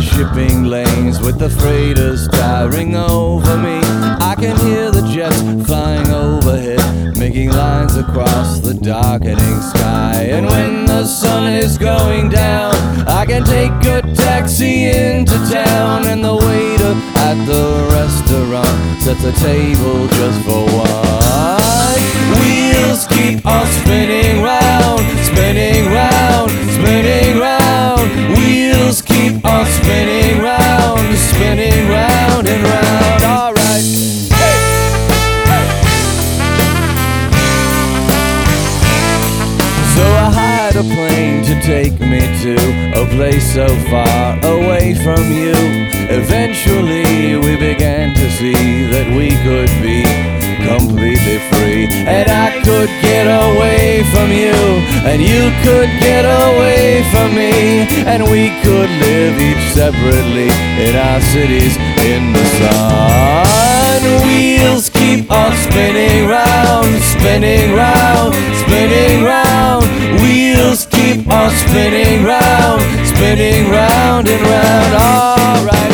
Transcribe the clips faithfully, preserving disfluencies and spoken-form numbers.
shipping lanes with the freighters towering over me. I can hear the jets flying overhead, making lines across the darkening sky. And when the sun is going down, I can take a taxi into town, and the waiter at the restaurant sets a table just for one. Wheels keep on spinning round, spinning round, spinning round. Wheels keep on spinning round, spinning round and round. All right. Hey. Hey. So I hired a plane to take me to a place so far away from you. Eventually we began to see that we could be completely free, and I could get away from you, and you could get away from me, and we could live each separately in our cities in the sun. Wheels keep on spinning round, spinning round, spinning round. Wheels keep on spinning round, spinning round and round. All right.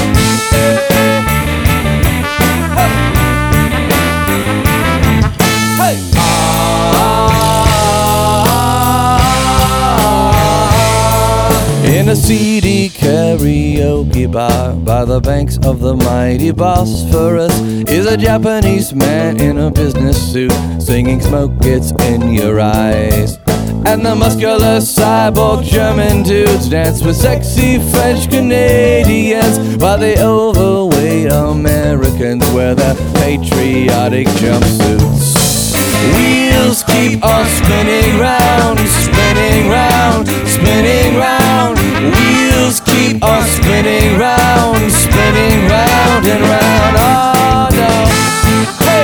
In a seedy karaoke bar by the banks of the mighty Bosphorus is a Japanese man in a business suit singing "Smoke Gets in Your Eyes." And the muscular cyborg German dudes dance with sexy French Canadians, while the overweight Americans wear their patriotic jumpsuits. Wheels keep on spinning round, spinning round, spinning round. Wheels keep on spinning round, spinning round and round. Oh no. Hey.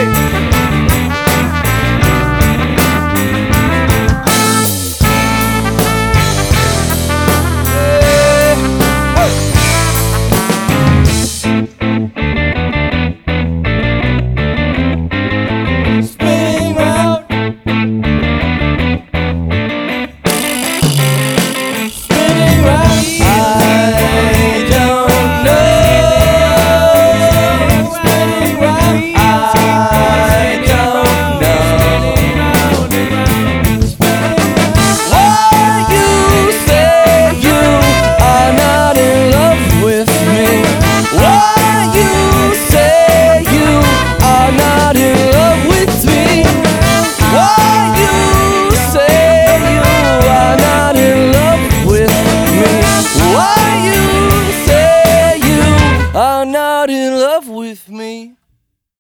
Not in love with me.